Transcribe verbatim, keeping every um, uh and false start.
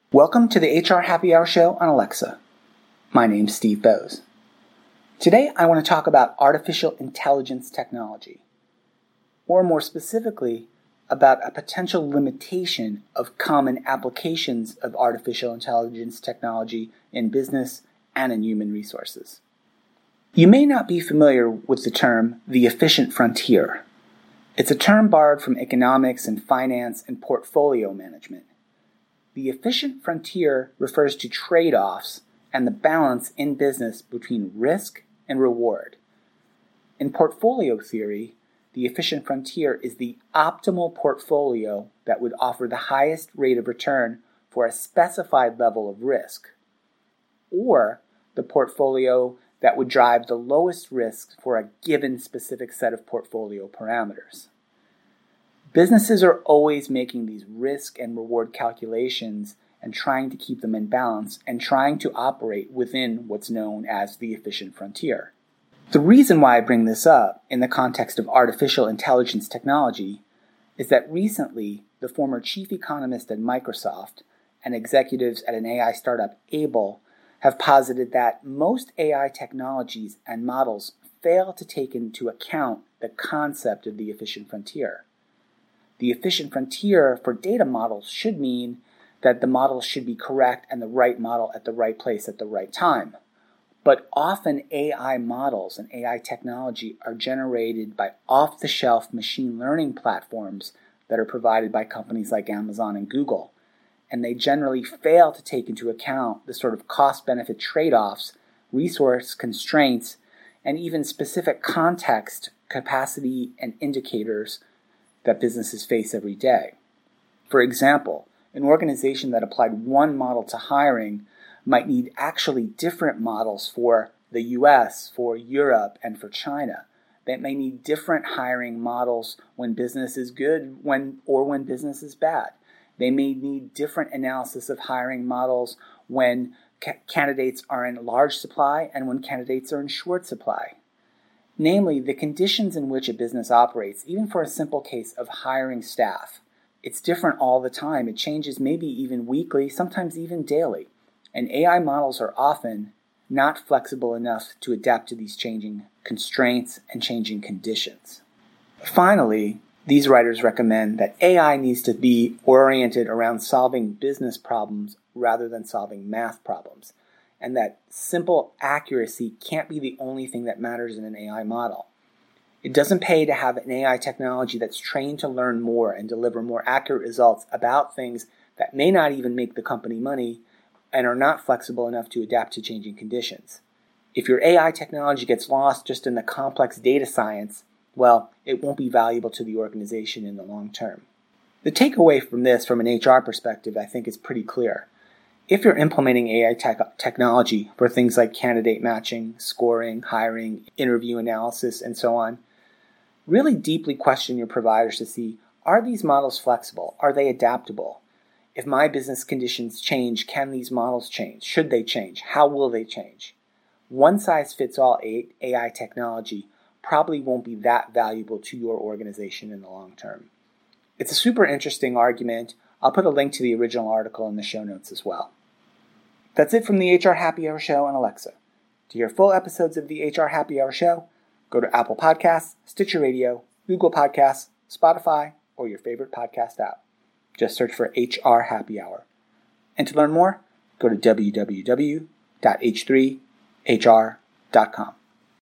Welcome to the H R Happy Hour Show on Alexa. My name's Steve Bowes. Today I want to talk about artificial intelligence technology, or more specifically, about a potential limitation of common applications of artificial intelligence technology in business and in human resources. You may not be familiar with the term the efficient frontier. It's a term borrowed from economics and finance and portfolio management. The efficient frontier refers to trade-offs and the balance in business between risk and reward. In portfolio theory, the efficient frontier is the optimal portfolio that would offer the highest rate of return for a specified level of risk, or the portfolio that would drive the lowest risk for a given specific set of portfolio parameters. Businesses are always making these risk and reward calculations and trying to keep them in balance and trying to operate within what's known as the efficient frontier. The reason why I bring this up in the context of artificial intelligence technology is that recently the former chief economist at Microsoft and executives at an A I startup, Able, have posited that most A I technologies and models fail to take into account the concept of the efficient frontier. The efficient frontier for data models should mean that the model should be correct and the right model at the right place at the right time. But often A I models and A I technology are generated by off-the-shelf machine learning platforms that are provided by companies like Amazon and Google. And they generally fail to take into account the sort of cost-benefit trade-offs, resource constraints, and even specific context, capacity, and indicators that businesses face every day. For example, an organization that applied one model to hiring might need actually different models for the U S, for Europe, and for China. They may need different hiring models when business is good when or when business is bad. They may need different analysis of hiring models when ca- candidates are in large supply and when candidates are in short supply. Namely, the conditions in which a business operates, even for a simple case of hiring staff. It's different all the time. It changes maybe even weekly, sometimes even daily. And A I models are often not flexible enough to adapt to these changing constraints and changing conditions. Finally, these writers recommend that A I needs to be oriented around solving business problems rather than solving math problems, and that simple accuracy can't be the only thing that matters in an A I model. It doesn't pay to have an A I technology that's trained to learn more and deliver more accurate results about things that may not even make the company money and are not flexible enough to adapt to changing conditions. If your A I technology gets lost just in the complex data science, well, it won't be valuable to the organization in the long term. The takeaway from this, from an H R perspective, I think is pretty clear. If you're implementing A I tech- technology for things like candidate matching, scoring, hiring, interview analysis, and so on, really deeply question your providers to see, are these models flexible? Are they adaptable? If my business conditions change, can these models change? Should they change? How will they change? One-size-fits-all A I technology probably won't be that valuable to your organization in the long term. It's a super interesting argument. I'll put a link to the original article in the show notes as well. That's it from the H R Happy Hour Show on Alexa. To hear full episodes of the H R Happy Hour Show, go to Apple Podcasts, Stitcher Radio, Google Podcasts, Spotify, or your favorite podcast app. Just search for H R Happy Hour. And to learn more, go to w w w dot h three h r dot com.